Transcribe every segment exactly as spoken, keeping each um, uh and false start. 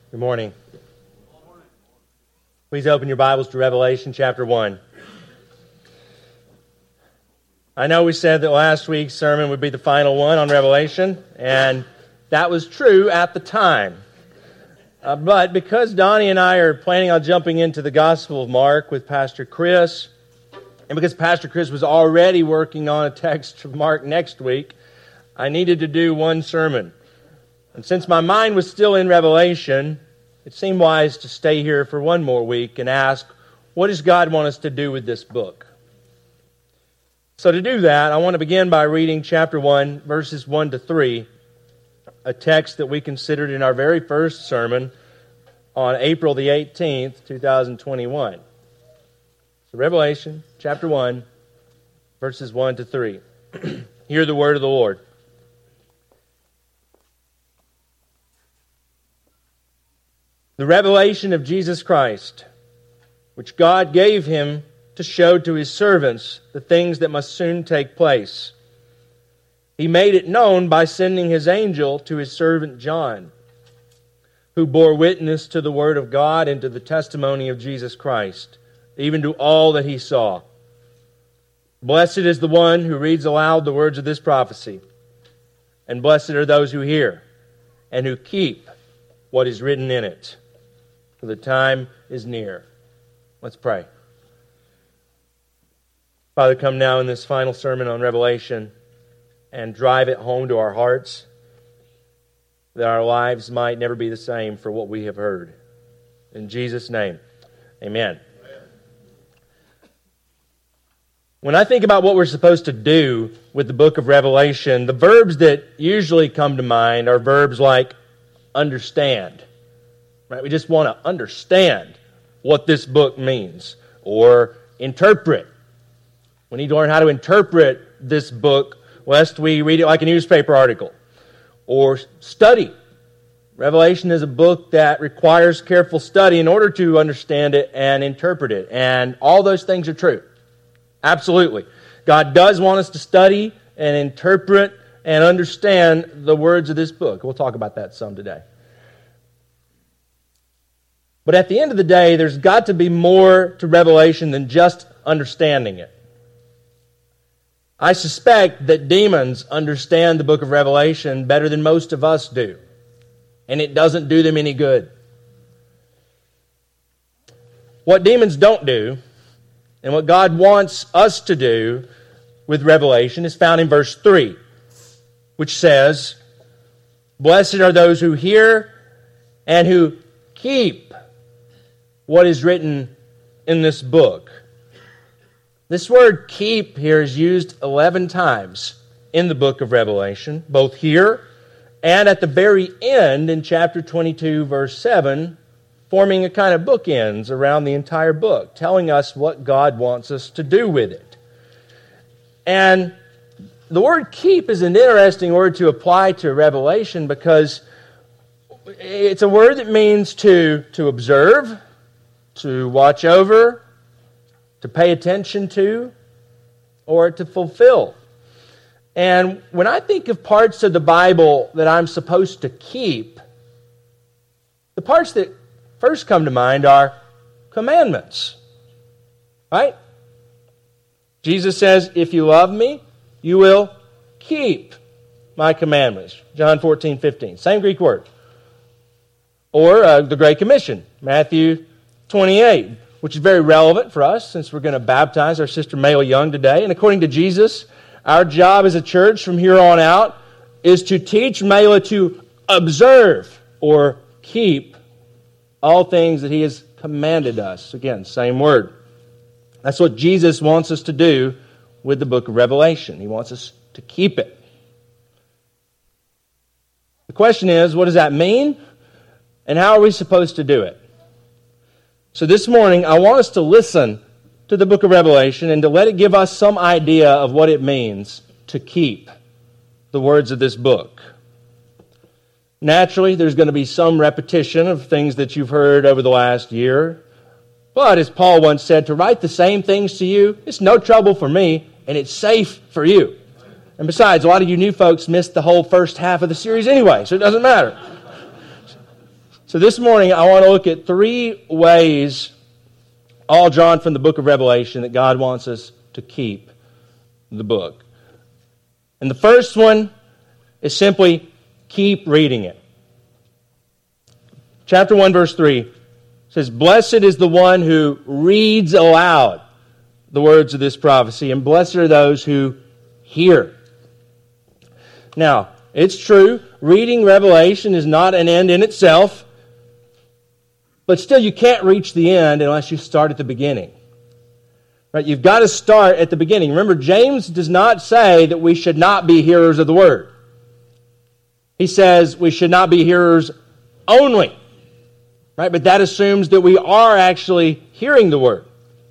Good morning. Please open your Bibles to Revelation chapter one. I know we said that last week's sermon would be the final one on Revelation, and that was true at the time. Uh, but because Donnie and I are planning on jumping into the Gospel of Mark with Pastor Chris, and because Pastor Chris was already working on a text from Mark next week, I needed to do one sermon. And since my mind was still in Revelation, it seemed wise to stay here for one more week and ask, what does God want us to do with this book? So to do that, I want to begin by reading chapter one, verses one to three, a text that we considered in our very first sermon on April the eighteenth, two thousand twenty-one. So Revelation chapter one, verses one to three. Hear the word of the Lord. The revelation of Jesus Christ, which God gave him to show to his servants the things that must soon take place. He made it known by sending his angel to his servant John, who bore witness to the word of God and to the testimony of Jesus Christ, even to all that he saw. Blessed is the one who reads aloud the words of this prophecy, and blessed are those who hear and who keep what is written in it, for the time is near. Let's pray. Father, come now in this final sermon on Revelation and drive it home to our hearts that our lives might never be the same for what we have heard. In Jesus' name, amen. Amen. When I think about what we're supposed to do with the book of Revelation, the verbs that usually come to mind are verbs like understand. Right? We just want to understand what this book means, or interpret. We need to learn how to interpret this book, lest we read it like a newspaper article. Or study. Revelation is a book that requires careful study in order to understand it and interpret it. And all those things are true. Absolutely. God does want us to study and interpret and understand the words of this book. We'll talk about that some today. But at the end of the day, there's got to be more to Revelation than just understanding it. I suspect that demons understand the book of Revelation better than most of us do. And it doesn't do them any good. What demons don't do, and what God wants us to do with Revelation, is found in verse three, which says, blessed are those who hear and who keep what is written in this book. This word keep here is used eleven times in the book of Revelation, both here and at the very end in chapter twenty-two, verse seven, forming a kind of bookends around the entire book, telling us what God wants us to do with it. And the word keep is an interesting word to apply to Revelation because it's a word that means to, to observe, to watch over, to pay attention to, or to fulfill. And when I think of parts of the Bible that I'm supposed to keep, the parts that first come to mind are commandments. Right? Jesus says, if you love me, you will keep my commandments. John fourteen fifteen. Same Greek word. Or uh, the Great Commission. Matthew twenty-eight, which is very relevant for us since we're going to baptize our sister Mayla Young today. And according to Jesus, our job as a church from here on out is to teach Mayla to observe or keep all things that he has commanded us. Again, same word. That's what Jesus wants us to do with the book of Revelation. He wants us to keep it. The question is, what does that mean? And how are we supposed to do it? So this morning, I want us to listen to the book of Revelation and to let it give us some idea of what it means to keep the words of this book. Naturally, there's going to be some repetition of things that you've heard over the last year. But as Paul once said, to write the same things to you, it's no trouble for me, and it's safe for you. And besides, a lot of you new folks missed the whole first half of the series anyway, so it doesn't matter. So this morning I want to look at three ways, all drawn from the book of Revelation, that God wants us to keep the book. And the first one is simply keep reading it. Chapter one, verse three says, "Blessed is the one who reads aloud the words of this prophecy, and blessed are those who hear." Now, it's true, reading Revelation is not an end in itself, but still you can't reach the end unless you start at the beginning. Right? You've got to start at the beginning. Remember, James does not say that we should not be hearers of the word. He says we should not be hearers only. Right? But that assumes that we are actually hearing the word.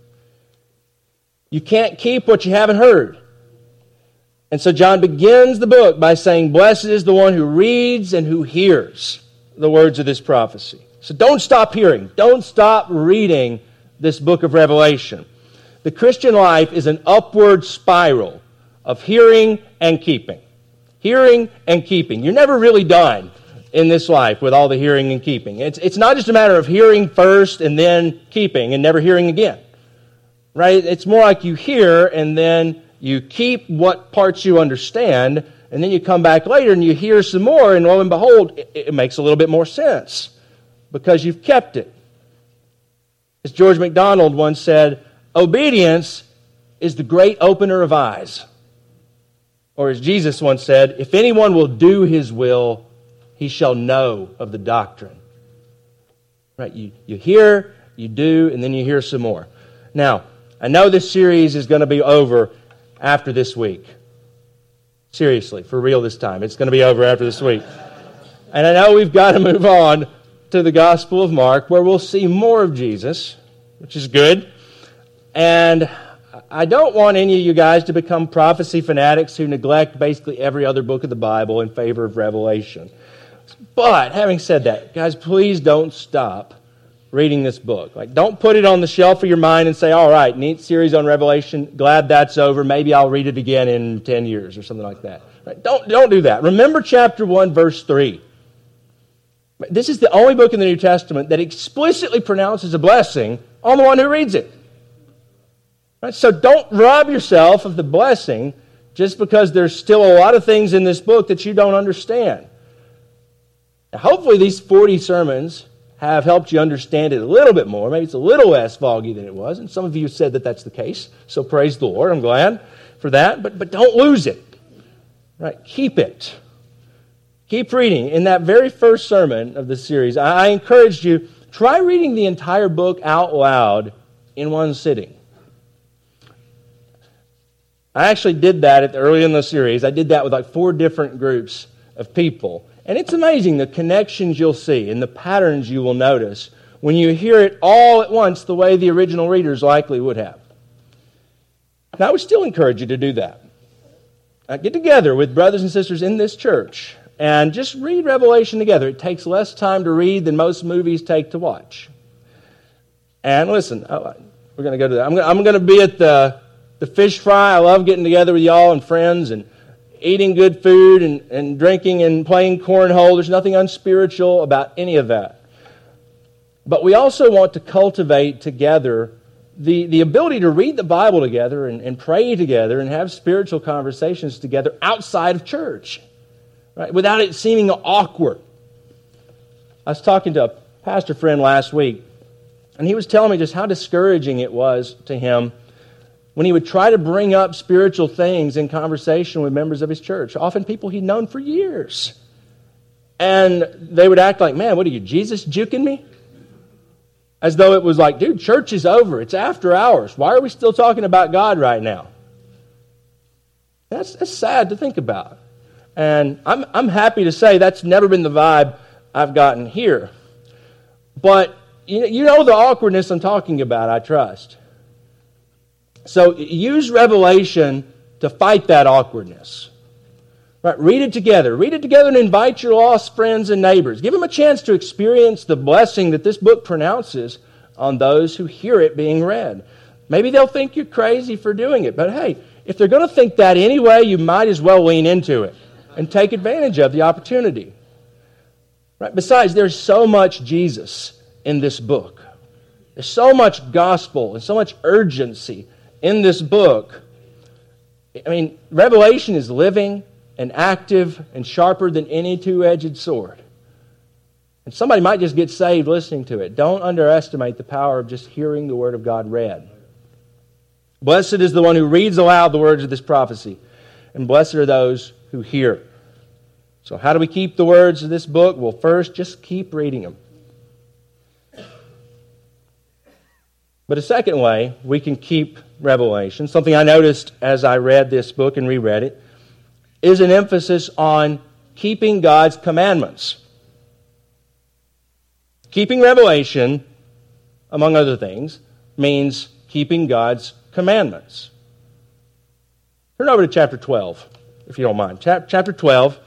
You can't keep what you haven't heard. And so John begins the book by saying, "Blessed is the one who reads and who hears the words of this prophecy." So don't stop hearing. Don't stop reading this book of Revelation. The Christian life is an upward spiral of hearing and keeping. Hearing and keeping. You're never really done in this life with all the hearing and keeping. It's, it's not just a matter of hearing first and then keeping and never hearing again. Right? It's more like you hear and then you keep what parts you understand, and then you come back later and you hear some more, and lo and behold, it, it makes a little bit more sense because you've kept it. As George MacDonald once said, obedience is the great opener of eyes. Or as Jesus once said, if anyone will do his will, he shall know of the doctrine. Right? You, you hear, you do, and then you hear some more. Now, I know this series is going to be over after this week. Seriously, for real this time. It's going to be over after this week. And I know we've got to move on to the Gospel of Mark, where we'll see more of Jesus, which is good. And I don't want any of you guys to become prophecy fanatics who neglect basically every other book of the Bible in favor of Revelation. But having said that, guys, please don't stop reading this book. Like, don't put it on the shelf of your mind and say, all right, neat series on Revelation, glad that's over, maybe I'll read it again in ten years or something like that. Right? Don't, don't do that. Remember chapter one, verse three. This is the only book in the New Testament that explicitly pronounces a blessing on the one who reads it. Right? So don't rob yourself of the blessing just because there's still a lot of things in this book that you don't understand. Now, hopefully these forty sermons have helped you understand it a little bit more. Maybe it's a little less foggy than it was, and some of you said that that's the case. So praise the Lord. I'm glad for that. But but don't lose it. Right? Keep it. Keep reading. In that very first sermon of the series, I, I encouraged you, try reading the entire book out loud in one sitting. I actually did that at the, early in the series. I did that with like four different groups of people. And it's amazing the connections you'll see and the patterns you will notice when you hear it all at once the way the original readers likely would have. Now, I would still encourage you to do that. Uh, get together with brothers and sisters in this church and just read Revelation together. It takes less time to read than most movies take to watch. And listen, oh, we're going to go to that. I'm going I'm going to be at the, the fish fry. I love getting together with y'all and friends and eating good food and, and drinking and playing cornhole. There's nothing unspiritual about any of that. But we also want to cultivate together the, the ability to read the Bible together and, and pray together and have spiritual conversations together outside of church, right? Without it seeming awkward. I was talking to a pastor friend last week, and he was telling me just how discouraging it was to him when he would try to bring up spiritual things in conversation with members of his church, often people he'd known for years. And they would act like, man, what are you, Jesus juking me? As though it was like, dude, church is over. It's after hours. Why are we still talking about God right now? That's, that's sad to think about. And I'm, I'm happy to say that's never been the vibe I've gotten here. But you, you know the awkwardness I'm talking about, I trust. So use Revelation to fight that awkwardness. Right? Read it together. Read it together and invite your lost friends and neighbors. Give them a chance to experience the blessing that this book pronounces on those who hear it being read. Maybe they'll think you're crazy for doing it, but hey, if they're going to think that anyway, you might as well lean into it and take advantage of the opportunity. Right? Besides, there's so much Jesus in this book. There's so much gospel and so much urgency in this book. I mean, Revelation is living and active and sharper than any two-edged sword. And somebody might just get saved listening to it. Don't underestimate the power of just hearing the Word of God read. Blessed is the one who reads aloud the words of this prophecy, and blessed are those who hear. So how do we keep the words of this book? Well, first, just keep reading them. But a second way we can keep Revelation, something I noticed as I read this book and reread it, is an emphasis on keeping God's commandments. Keeping Revelation, among other things, means keeping God's commandments. Turn over to chapter twelve, if you don't mind. Chapter twelve.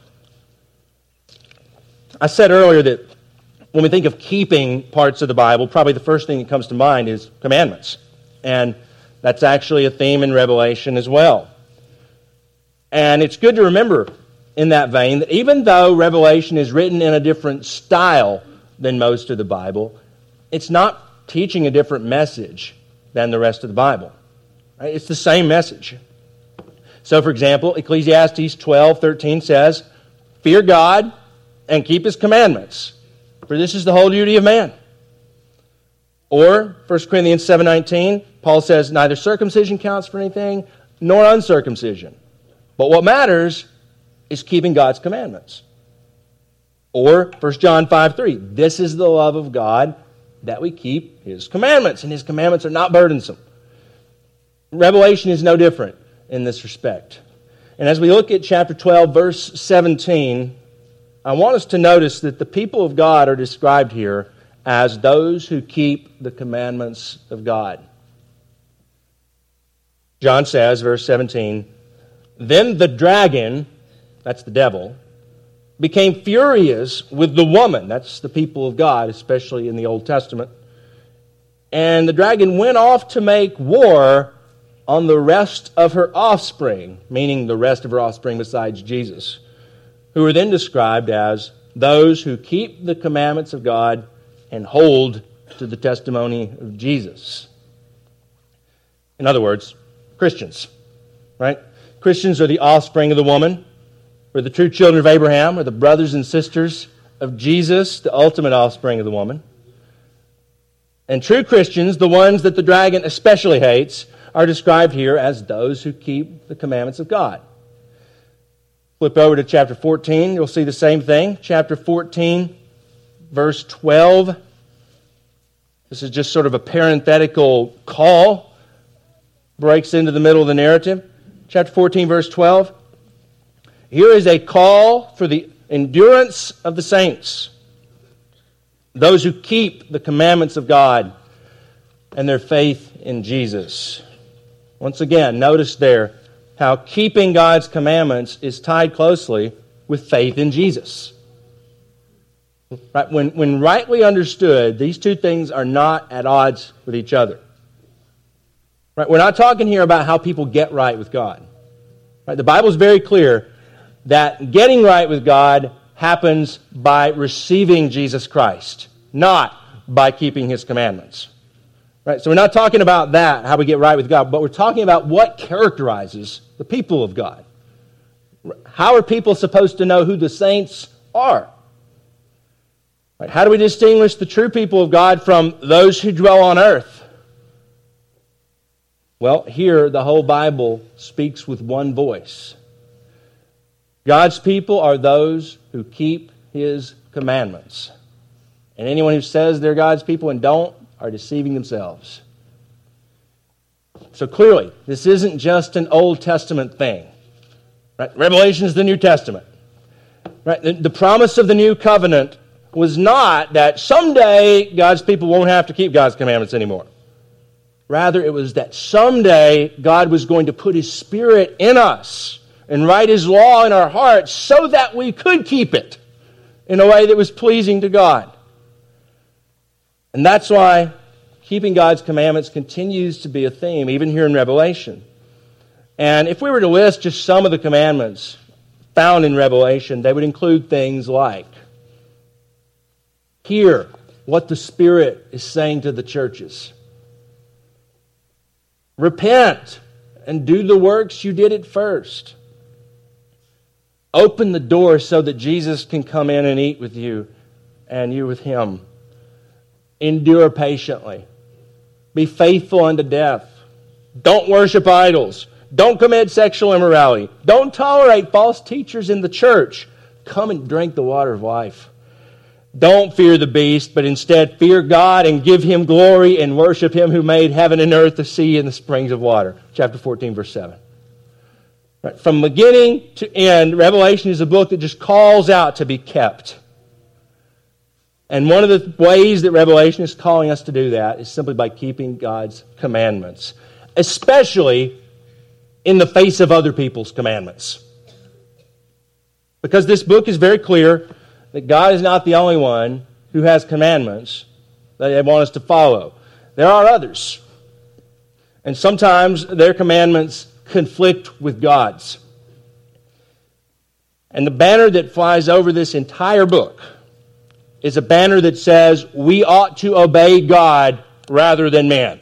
I said earlier that when we think of keeping parts of the Bible, probably the first thing that comes to mind is commandments. And that's actually a theme in Revelation as well. And it's good to remember in that vein that even though Revelation is written in a different style than most of the Bible, it's not teaching a different message than the rest of the Bible. Right? It's the same message. So, for example, Ecclesiastes twelve thirteen says, "Fear God and keep His commandments, for this is the whole duty of man." Or, First Corinthians seven nineteen, Paul says, "Neither circumcision counts for anything, nor uncircumcision. But what matters is keeping God's commandments." Or, First John five three, "This is the love of God, that we keep His commandments, and His commandments are not burdensome." Revelation is no different in this respect. And as we look at chapter twelve, verse seventeen, I want us to notice that the people of God are described here as those who keep the commandments of God. John says, verse seventeen, "Then the dragon," that's the devil, "became furious with the woman," that's the people of God, especially in the Old Testament, "and the dragon went off to make war on the rest of her offspring," meaning the rest of her offspring besides Jesus, who are then described as those who keep the commandments of God and hold to the testimony of Jesus. In other words, Christians, right? Christians are the offspring of the woman. We're the true children of Abraham. We're the brothers and sisters of Jesus, the ultimate offspring of the woman. And true Christians, the ones that the dragon especially hates, are described here as those who keep the commandments of God. Flip over to chapter fourteen, you'll see the same thing. Chapter fourteen, verse twelve. This is just sort of a parenthetical call. Breaks into the middle of the narrative. Chapter fourteen, verse twelve. "Here is a call for the endurance of the saints, those who keep the commandments of God and their faith in Jesus." Once again, notice there how keeping God's commandments is tied closely with faith in Jesus. Right? When, when rightly understood, these two things are not at odds with each other. Right? We're not talking here about how people get right with God. Right? The Bible is very clear that getting right with God happens by receiving Jesus Christ, not by keeping His commandments. Right? So we're not talking about that, how we get right with God, but we're talking about what characterizes the people of God. How are people supposed to know who the saints are? Right? How do we distinguish the true people of God from those who dwell on earth? Well, here the whole Bible speaks with one voice. God's people are those who keep His commandments. And anyone who says they're God's people and don't are deceiving themselves. So clearly, this isn't just an Old Testament thing. Right? Revelation is the New Testament. Right? The, the promise of the new covenant was not that someday God's people won't have to keep God's commandments anymore. Rather, it was that someday God was going to put His Spirit in us and write His law in our hearts so that we could keep it in a way that was pleasing to God. And that's why keeping God's commandments continues to be a theme, even here in Revelation. And if we were to list just some of the commandments found in Revelation, they would include things like Hear what the Spirit is saying to the churches. Repent and do the works you did at first. Open the door so that Jesus can come in and eat with you and you with Him. Endure patiently. Be faithful unto death. Don't worship idols. Don't commit sexual immorality. Don't tolerate false teachers in the church. Come and drink the water of life. Don't fear the beast, but instead fear God and give Him glory and worship Him who made heaven and earth, the sea, and the springs of water. Chapter fourteen, verse seven. Right. From beginning to end, Revelation is a book that just calls out to be kept. And one of the ways that Revelation is calling us to do that is simply by keeping God's commandments, especially in the face of other people's commandments. Because this book is very clear that God is not the only one who has commandments that they want us to follow. There are others. And sometimes their commandments conflict with God's. And the banner that flies over this entire book is a banner that says we ought to obey God rather than man.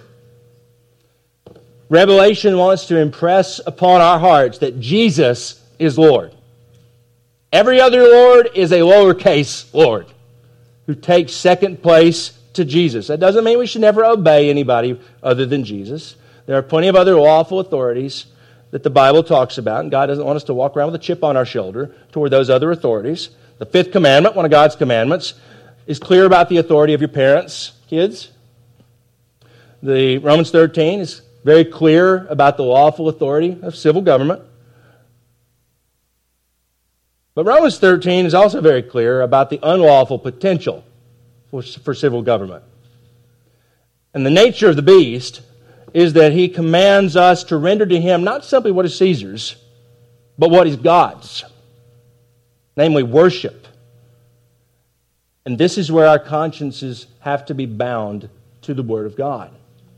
Revelation wants to impress upon our hearts that Jesus is Lord. Every other Lord is a lowercase Lord who takes second place to Jesus. That doesn't mean we should never obey anybody other than Jesus. There are plenty of other lawful authorities that the Bible talks about, and God doesn't want us to walk around with a chip on our shoulder toward those other authorities. The fifth commandment, one of God's commandments, is clear about the authority of your parents, kids. The Romans thirteen is very clear about the lawful authority of civil government. But Romans thirteen is also very clear about the unlawful potential for, for civil government. And the nature of the beast is that he commands us to render to him not simply what is Caesar's, but what is God's, namely worship. And this is where our consciences have to be bound to the Word of God.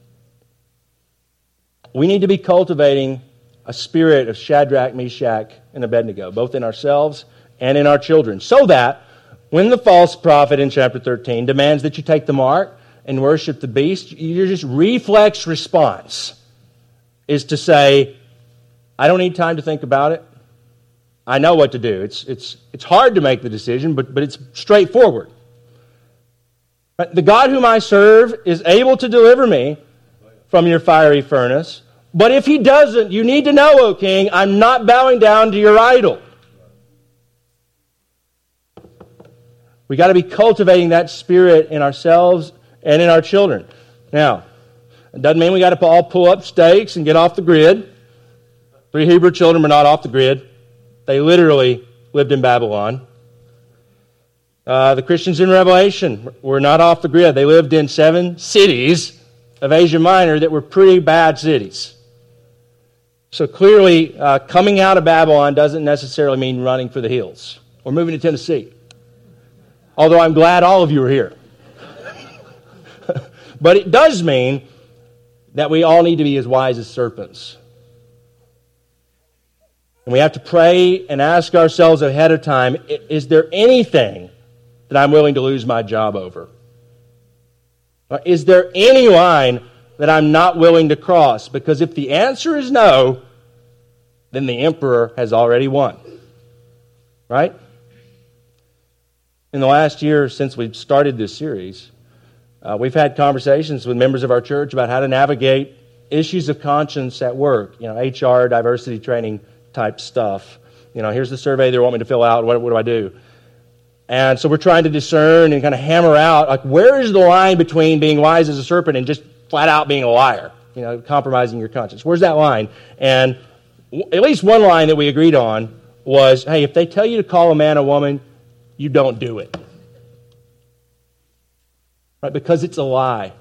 We need to be cultivating a spirit of Shadrach, Meshach, and Abednego, both in ourselves and in our children, so that when the false prophet in chapter thirteen demands that you take the mark and worship the beast, your just reflex response is to say, I don't need time to think about it. I know what to do. It's, it's, it's hard to make the decision, but, but it's straightforward. But the God whom I serve is able to deliver me from your fiery furnace. But if He doesn't, you need to know, O king, I'm not bowing down to your idol. We got to be cultivating that spirit in ourselves and in our children. Now, it doesn't mean we got to all pull up stakes and get off the grid. Three Hebrew children were not off the grid. They literally lived in Babylon. Uh, the Christians in Revelation were not off the grid. They lived in seven cities of Asia Minor that were pretty bad cities. So clearly, uh, coming out of Babylon doesn't necessarily mean running for the hills or moving to Tennessee. Although I'm glad all of you are here. But it does mean that we all need to be as wise as serpents. And we have to pray and ask ourselves ahead of time, is there anything that I'm willing to lose my job over? Is there any line that I'm not willing to cross? Because if the answer is no, then the emperor has already won. Right? In the last year since we've started this series, uh, we've had conversations with members of our church about how to navigate issues of conscience at work. You know, H R, diversity training type stuff. You know, here's the survey they want me to fill out. What, what do I do? And so we're trying to discern and kind of hammer out, like, where is the line between being wise as a serpent and just flat out being a liar? You know, compromising your conscience. Where's that line? And w- at least one line that we agreed on was, hey, if they tell you to call a man a woman, you don't do it. Right? Because it's a lie.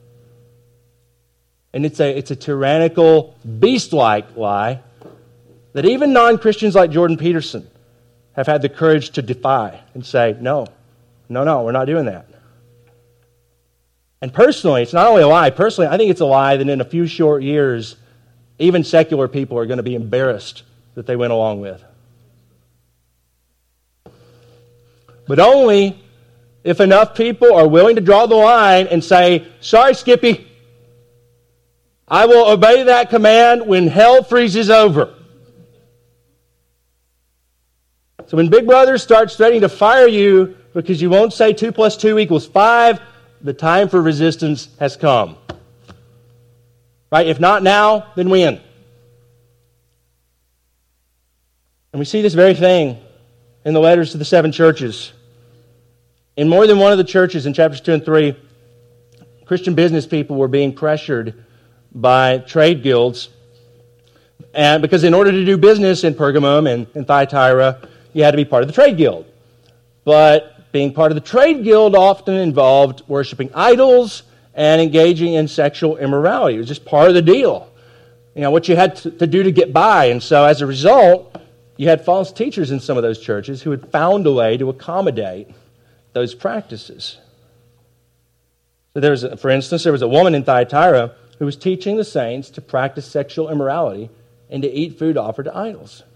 And it's a, it's a tyrannical, beast-like lie that even non-Christians like Jordan Peterson have had the courage to defy and say, no, no, no, we're not doing that. And personally, it's not only a lie. Personally, I think it's a lie that in a few short years, even secular people are going to be embarrassed that they went along with. But only if enough people are willing to draw the line and say, sorry, Skippy, I will obey that command when hell freezes over. So when Big Brother starts threatening to fire you because you won't say two plus two equals five, the time for resistance has come. Right? If not now, then when? And we see this very thing in the letters to the seven churches. In more than one of the churches, in chapters two and three, Christian business people were being pressured by trade guilds. And because in order to do business in Pergamum and in Thyatira, you had to be part of the trade guild. But being part of the trade guild often involved worshiping idols and engaging in sexual immorality. It was just part of the deal. You know, what you had to, to do to get by. And so as a result, you had false teachers in some of those churches who had found a way to accommodate those practices. So there was, a, for instance, there was a woman in Thyatira who was teaching the saints to practice sexual immorality and to eat food offered to idols.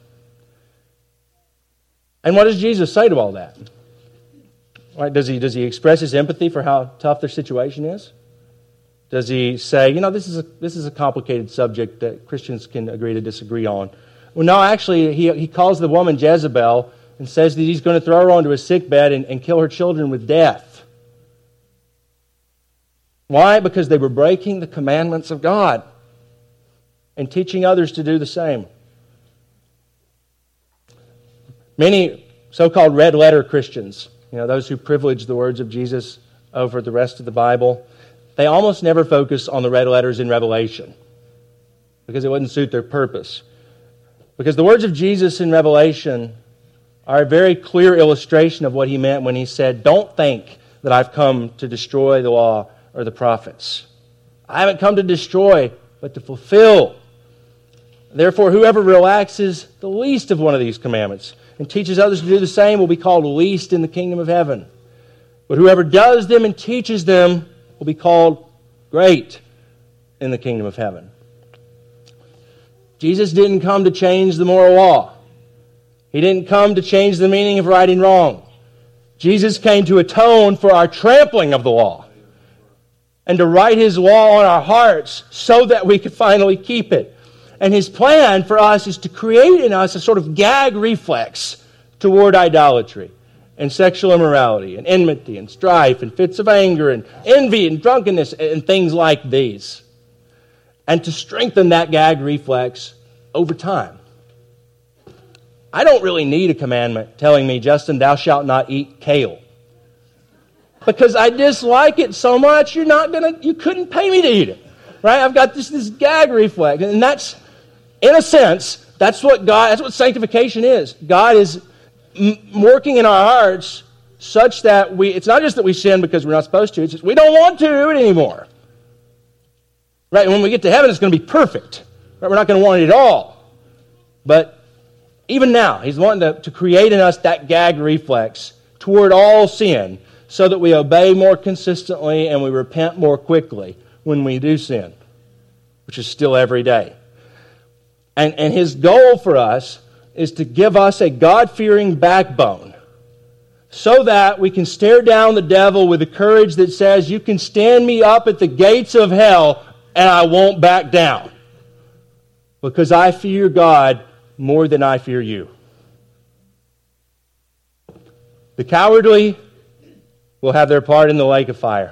And what does Jesus say to all that? Right, does he, does he express his empathy for how tough their situation is? Does he say, you know, this is a, this is a complicated subject that Christians can agree to disagree on? Well, no, actually, he, he calls the woman Jezebel and says that he's going to throw her onto a sickbed and, and kill her children with death. Why? Because they were breaking the commandments of God and teaching others to do the same. Many so-called red letter Christians, you know, those who privilege the words of Jesus over the rest of the Bible, they almost never focus on the red letters in Revelation because it wouldn't suit their purpose. Because the words of Jesus in Revelation are a very clear illustration of what he meant when he said, don't think that I've come to destroy the law or the prophets. I haven't come to destroy, but to fulfill. Therefore, whoever relaxes the least of one of these commandments and teaches others to do the same will be called least in the kingdom of heaven. But whoever does them and teaches them will be called great in the kingdom of heaven. Jesus didn't come to change the moral law. He didn't come to change the meaning of right and wrong. Jesus came to atone for our trampling of the law and to write his law on our hearts so that we could finally keep it. And his plan for us is to create in us a sort of gag reflex toward idolatry and sexual immorality and enmity and strife and fits of anger and envy and drunkenness and things like these. And to strengthen that gag reflex over time. I don't really need a commandment telling me, Justin, thou shalt not eat kale. Because I dislike it so much, you're not gonna, you couldn't pay me to eat it. Right? I've got this, this gag reflex. And that's, in a sense, that's what God, that's what sanctification is. God is m- working in our hearts such that we, it's not just that we sin because we're not supposed to, it's just we don't want to do it anymore. Right? And when we get to heaven, it's going to be perfect. Right? We're not going to want it at all. But even now, he's wanting to, to create in us that gag reflex toward all sin so that we obey more consistently and we repent more quickly when we do sin, which is still every day. And, and his goal for us is to give us a God-fearing backbone so that we can stare down the devil with the courage that says, you can stand me up at the gates of hell and I won't back down because I fear God more than I fear you. The cowardly will have their part in the lake of fire.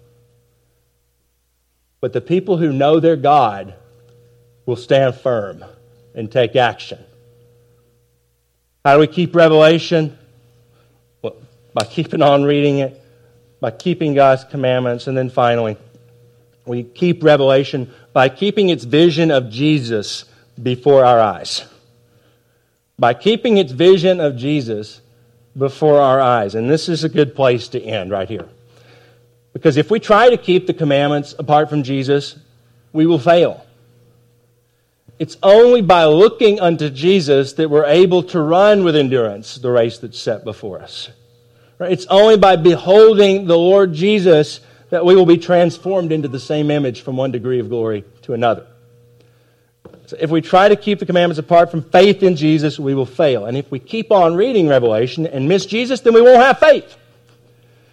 But the people who know their God will stand firm and take action. How do we keep Revelation? Well, by keeping on reading it, by keeping God's commandments, and then finally, we keep Revelation by keeping its vision of Jesus before our eyes. By keeping its vision of Jesus before our eyes. And this is a good place to end right here. Because if we try to keep the commandments apart from Jesus, we will fail. It's only by looking unto Jesus that we're able to run with endurance the race that's set before us. Right? It's only by beholding the Lord Jesus that we will be transformed into the same image from one degree of glory to another. So if we try to keep the commandments apart from faith in Jesus, we will fail. And if we keep on reading Revelation and miss Jesus, then we won't have faith.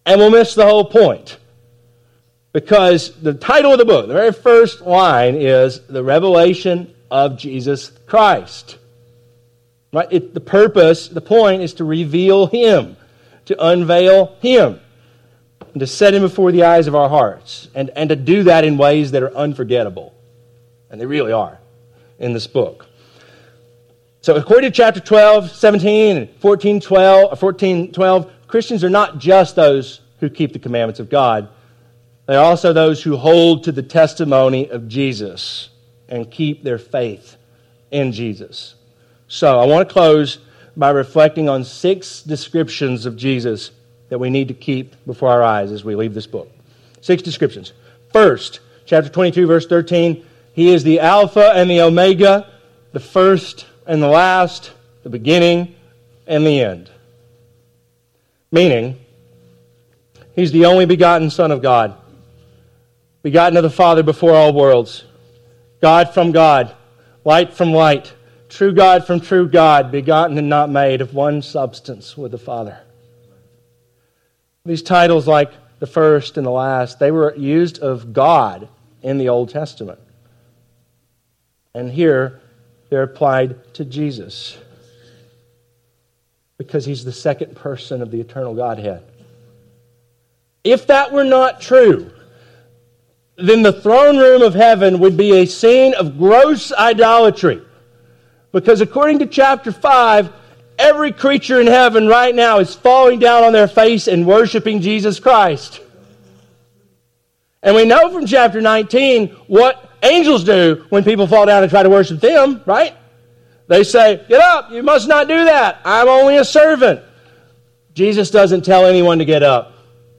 and we'll miss the whole point. Because the title of the book, the very first line is the revelation of Jesus Christ. Right? It, the purpose, the point is to reveal Him, to unveil Him, and to set Him before the eyes of our hearts, and, and to do that in ways that are unforgettable. And they really are in this book. So according to chapter twelve, seventeen, and fourteen, twelve, fourteen, twelve, Christians are not just those who keep the commandments of God. They are also those who hold to the testimony of Jesus and keep their faith in Jesus. So I want to close by reflecting on six descriptions of Jesus that we need to keep before our eyes as we leave this book. Six descriptions. First, chapter twenty-two, verse thirteen, He is the Alpha and the Omega, the first and the last, the beginning and the end. Meaning, He's the only begotten Son of God, begotten of the Father before all worlds, God from God, light from light, true God from true God, begotten and not made, of one substance with the Father. These titles, like the first and the last, they were used of God in the Old Testament. And here, they're applied to Jesus, because He's the second person of the eternal Godhead. If that were not true, then the throne room of heaven would be a scene of gross idolatry. Because according to chapter five, every creature in heaven right now is falling down on their face and worshiping Jesus Christ. And we know from chapter nineteen what angels do when people fall down and try to worship them, right? They say, "Get up, you must not do that. I'm only a servant." Jesus doesn't tell anyone to get up.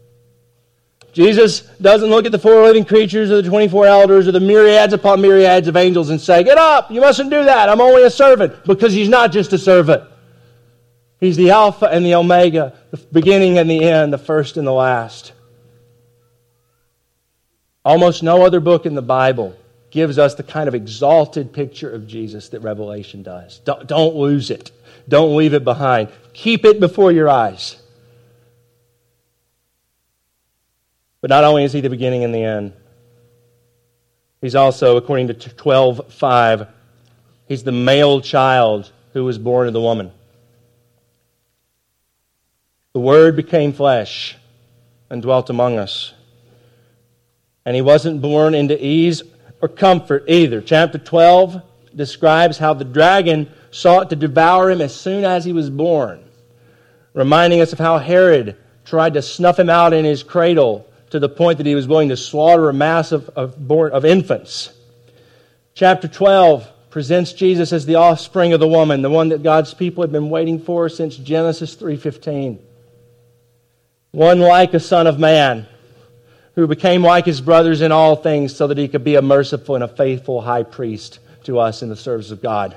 Jesus doesn't look at the four living creatures or the twenty-four elders or the myriads upon myriads of angels and say, "Get up, you mustn't do that. I'm only a servant." Because He's not just a servant. He's the Alpha and the Omega, the beginning and the end, the first and the last. Almost no other book in the Bible gives us the kind of exalted picture of Jesus that Revelation does. Don't, don't lose it. Don't leave it behind. Keep it before your eyes. But not only is He the beginning and the end, He's also, according to twelve five, He's the male child who was born of the woman. The Word became flesh and dwelt among us. And He wasn't born into ease or comfort either. Chapter twelve describes how the dragon sought to devour Him as soon as He was born, reminding us of how Herod tried to snuff Him out in his cradle to the point that he was willing to slaughter a mass of, of, born, of infants. Chapter twelve presents Jesus as the offspring of the woman, the one that God's people have been waiting for since Genesis three fifteen. One like a son of man, who became like His brothers in all things so that He could be a merciful and a faithful high priest to us in the service of God.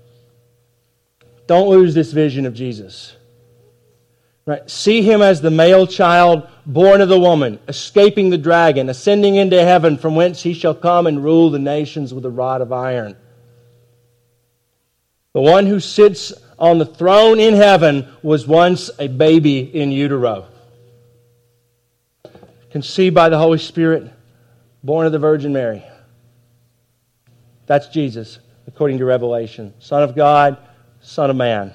Don't lose this vision of Jesus. Right? See Him as the male child born of the woman, escaping the dragon, ascending into heaven, from whence He shall come and rule the nations with a rod of iron. The one who sits on the throne in heaven was once a baby in utero, conceived by the Holy Spirit, born of the Virgin Mary. That's Jesus, according to Revelation. Son of God, Son of man.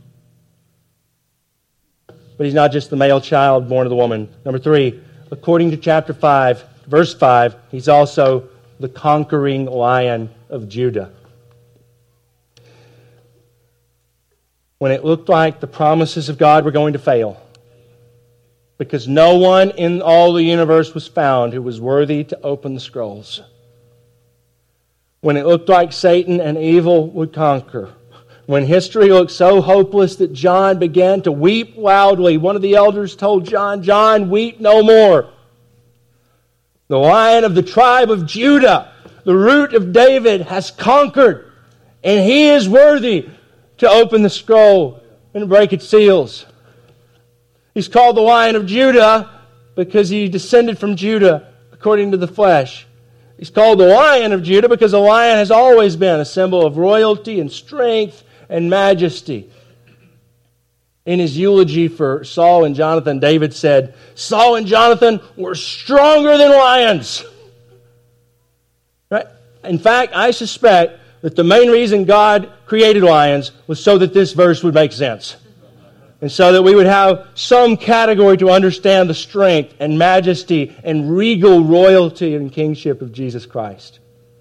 But He's not just the male child born of the woman. Number three, according to chapter five, verse five, He's also the conquering Lion of Judah. When it looked like the promises of God were going to fail, because no one in all the universe was found who was worthy to open the scrolls. When it looked like Satan and evil would conquer. When history looked so hopeless that John began to weep loudly. One of the elders told John, "John, weep no more. The Lion of the tribe of Judah, the root of David, has conquered, and He is worthy to open the scroll and break its seals." He's called the Lion of Judah because He descended from Judah according to the flesh. He's called the Lion of Judah because a lion has always been a symbol of royalty and strength and majesty. In his eulogy for Saul and Jonathan, David said, Saul and Jonathan were stronger than lions. Right? In fact, I suspect that the main reason God created lions was so that this verse would make sense. And so that we would have some category to understand the strength and majesty and regal royalty and kingship of Jesus Christ.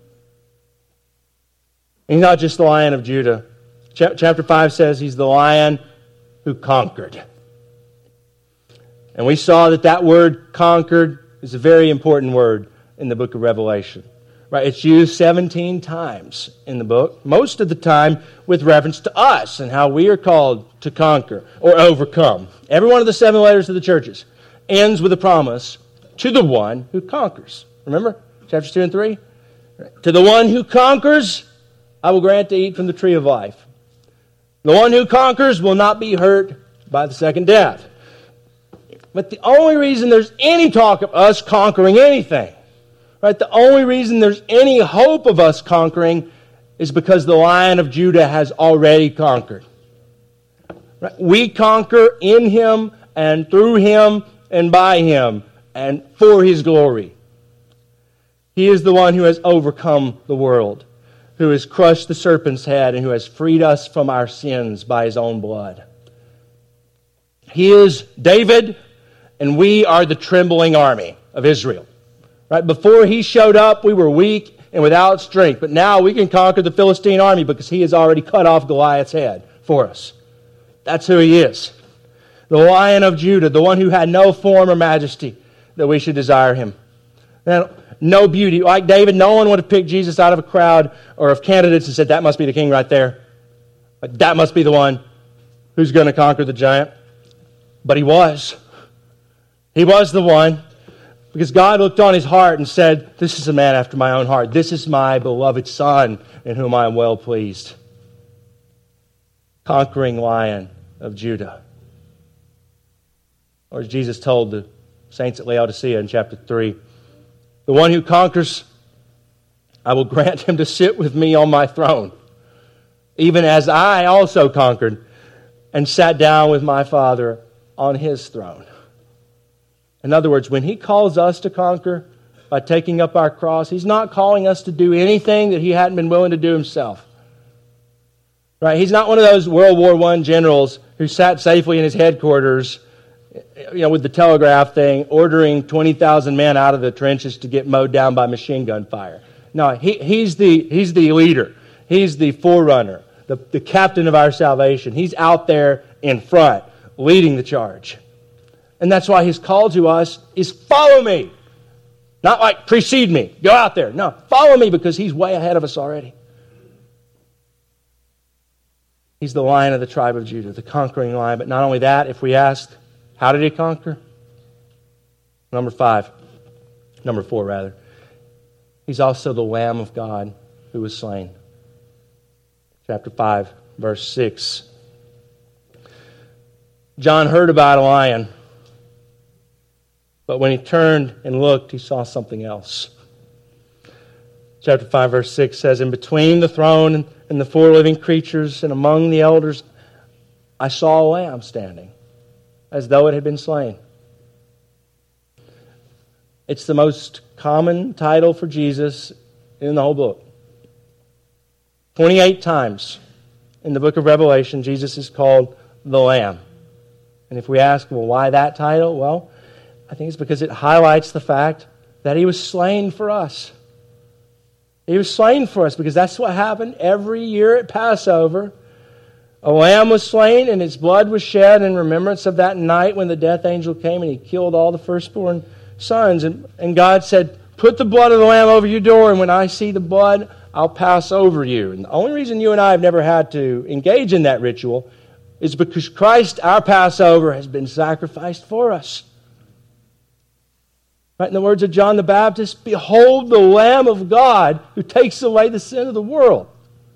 He's not just the Lion of Judah. Chapter five says he's the Lion who conquered. And we saw that that word conquered is a very important word in the book of Revelation. Right? It's used seventeen times in the book, most of the time with reference to us and how we are called to conquer or overcome. Every one of the seven letters to the churches ends with a promise to the one who conquers. Remember? Chapters two and three? To the one who conquers, I will grant to eat from the tree of life. The one who conquers will not be hurt by the second death. But the only reason there's any talk of us conquering anything, right, the only reason there's any hope of us conquering is because the Lion of Judah has already conquered. Right? We conquer in Him and through Him and by Him and for His glory. He is the one who has overcome the world, who has crushed the serpent's head, and who has freed us from our sins by His own blood. He is David, and we are the trembling army of Israel. Right? Before He showed up, we were weak and without strength, but now we can conquer the Philistine army because He has already cut off Goliath's head for us. That's who He is. The Lion of Judah, the one who had no form or majesty that we should desire Him. Now, no beauty. Like David, no one would have picked Jesus out of a crowd or of candidates and said, that must be the king right there. That must be the one who's going to conquer the giant. But He was. He was the one because God looked on His heart and said, this is a man after my own heart. This is my beloved Son in whom I am well pleased. Conquering Lion of Judah. Or as Jesus told the saints at Laodicea in chapter three, the one who conquers, I will grant him to sit with me on my throne, even as I also conquered and sat down with my Father on His throne. In other words, when He calls us to conquer by taking up our cross, He's not calling us to do anything that He hadn't been willing to do Himself. Right? He's not one of those World War One generals who sat safely in his headquarters, you know, with the telegraph thing, ordering twenty thousand men out of the trenches to get mowed down by machine gun fire. No, he, he's the he's the leader. He's the forerunner, the, the captain of our salvation. He's out there in front, leading the charge. And that's why His call to us is follow me. Not like precede me, go out there. No, follow me because He's way ahead of us already. He's the Lion of the tribe of Judah, the conquering Lion. But not only that, if we ask, how did He conquer? Number five. Number four, rather. He's also the Lamb of God who was slain. Chapter five, verse six. John heard about a lion, but when he turned and looked, he saw something else. Chapter five, verse six says, "In between the throne and the four living creatures and among the elders, I saw a lamb standing, as though it had been slain." It's the most common title for Jesus in the whole book. twenty-eight times in the book of Revelation, Jesus is called the Lamb. And if we ask, well, why that title? Well, I think it's because it highlights the fact that He was slain for us. He was slain for us because that's what happened every year at Passover. A lamb was slain and its blood was shed in remembrance of that night when the death angel came and he killed all the firstborn sons. And, and God said, put the blood of the lamb over your door, and when I see the blood, I'll pass over you. And the only reason you and I have never had to engage in that ritual is because Christ, our Passover, has been sacrificed for us. Right, in the words of John the Baptist, behold the Lamb of God who takes away the sin of the world.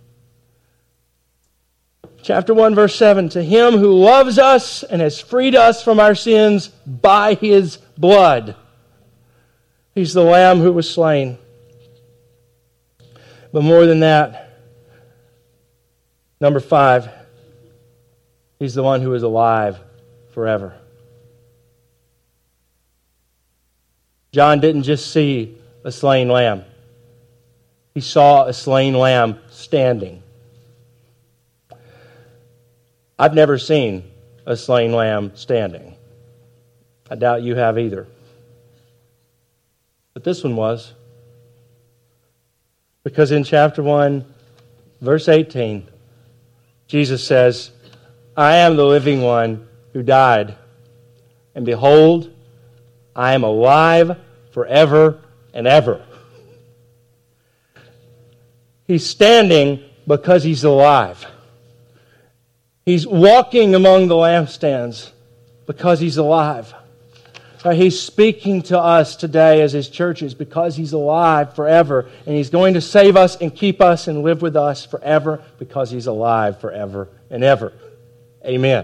Chapter one, verse seven, to Him who loves us and has freed us from our sins by His blood. He's the Lamb who was slain. But more than that, number five, He's the one who is alive forever. John didn't just see a slain lamb. He saw a slain lamb standing. I've never seen a slain lamb standing. I doubt you have either. But this one was. Because in chapter one, verse eighteen, Jesus says, I am the living one who died, and behold, I am alive forever and ever. He's standing because he's alive. He's walking among the lampstands because he's alive. He's speaking to us today as his churches because he's alive forever. And he's going to save us and keep us and live with us forever because he's alive forever and ever. Amen.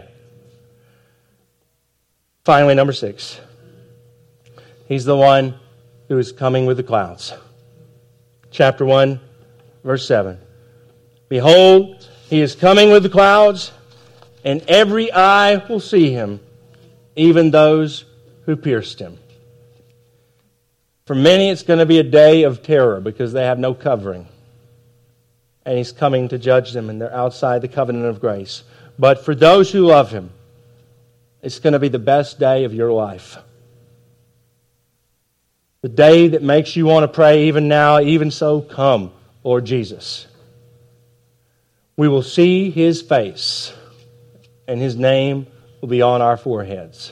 Finally, number six. He's the one who is coming with the clouds. Chapter one, verse seven. Behold, he is coming with the clouds, and every eye will see him, even those who pierced him. For many, it's going to be a day of terror because they have no covering. And he's coming to judge them, and they're outside the covenant of grace. But for those who love him, it's going to be the best day of your life. The day that makes you want to pray even now, even so, come, Lord Jesus. We will see his face, and his name will be on our foreheads.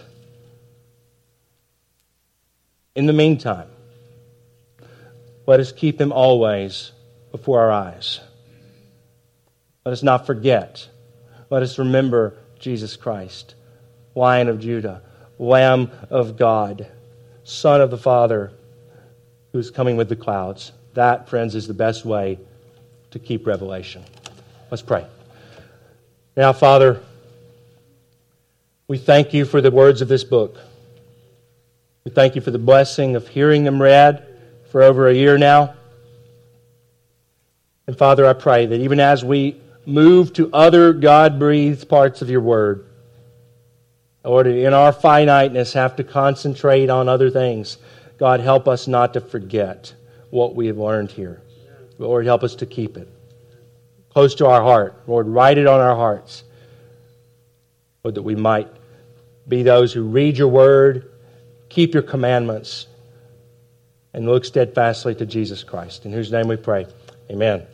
In the meantime, let us keep him always before our eyes. Let us not forget. Let us remember Jesus Christ, Lion of Judah, Lamb of God, Son of the Father, who is coming with the clouds. That, friends, is the best way to keep revelation. Let's pray. Now, Father, we thank you for the words of this book. We thank you for the blessing of hearing them read for over a year now. And Father, I pray that even as we move to other God-breathed parts of your word, Lord, in our finiteness have to concentrate on other things. God, help us not to forget what we have learned here. Lord, help us to keep it close to our heart. Lord, write it on our hearts. Lord, that we might be those who read your word, keep your commandments, and look steadfastly to Jesus Christ, in whose name we pray. Amen.